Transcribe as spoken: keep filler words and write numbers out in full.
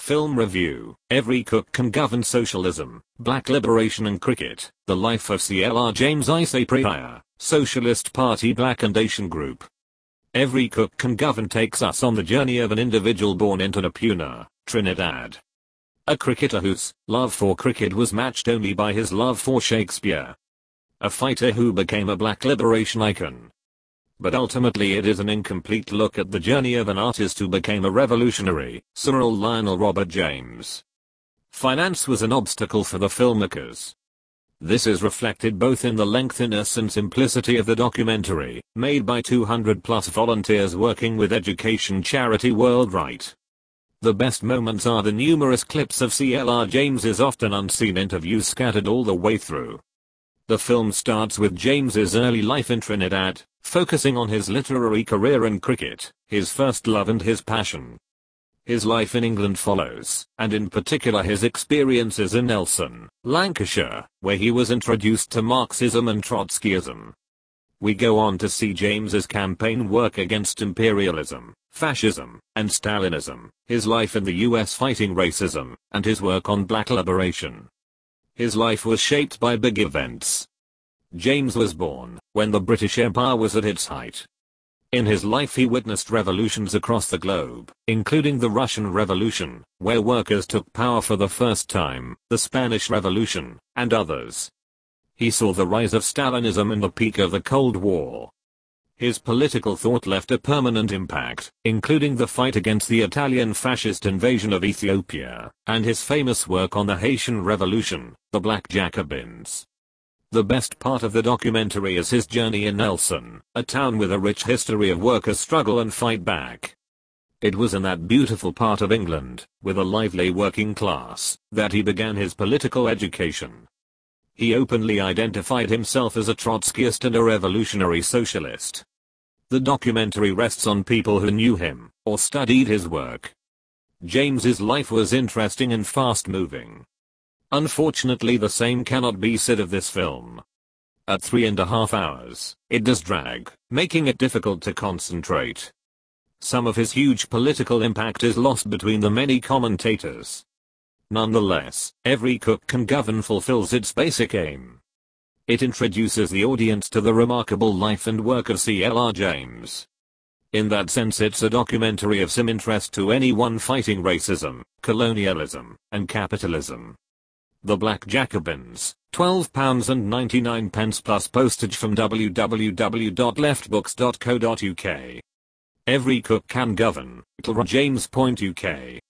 Film review. Every Cook Can Govern Socialism, Black Liberation and Cricket. The Life of C L R James Isay Prior, Socialist Party Black and Asian Group. Every Cook Can Govern takes us on the journey of an individual born into Napuna, Trinidad. A cricketer whose love for cricket was matched only by his love for Shakespeare. A fighter who became a black liberation icon. But ultimately it is an incomplete look at the journey of an artist who became a revolutionary, Cyril Lionel Robert James. Finance was an obstacle for the filmmakers. This is reflected both in the lengthiness and simplicity of the documentary, made by two hundred plus volunteers working with education charity Worldright. The best moments are the numerous clips of C L R James's often unseen interviews scattered all the way through. The film starts with James's early life in Trinidad, focusing on his literary career and cricket, his first love and his passion. His life in England follows, and in particular his experiences in Nelson, Lancashire, where he was introduced to Marxism and Trotskyism. We go on to see James's campaign work against imperialism, fascism, and Stalinism, his life in the U S fighting racism, and his work on black liberation. His life was shaped by big events. James was born when the British Empire was at its height. In his life he witnessed revolutions across the globe, including the Russian Revolution, where workers took power for the first time, the Spanish Revolution, and others. He saw the rise of Stalinism and the peak of the Cold War. His political thought left a permanent impact, including the fight against the Italian fascist invasion of Ethiopia, and his famous work on the Haitian Revolution, the Black Jacobins. The best part of the documentary is his journey in Nelson, a town with a rich history of workers' struggle and fight back. It was in that beautiful part of England, with a lively working class, that he began his political education. He openly identified himself as a Trotskyist and a revolutionary socialist. The documentary rests on people who knew him, or studied his work. James's life was interesting and fast-moving. Unfortunately, the same cannot be said of this film. At three and a half hours, it does drag, making it difficult to concentrate. Some of his huge political impact is lost between the many commentators. Nonetheless, Every Cook Can Govern fulfills its basic aim. It introduces the audience to the remarkable life and work of C L R James. In that sense, it's a documentary of some interest to anyone fighting racism, colonialism, and capitalism. The Black Jacobins, twelve pounds ninety-nine plus postage from w w w dot leftbooks dot co dot u k. Every Cook Can Govern, James U K.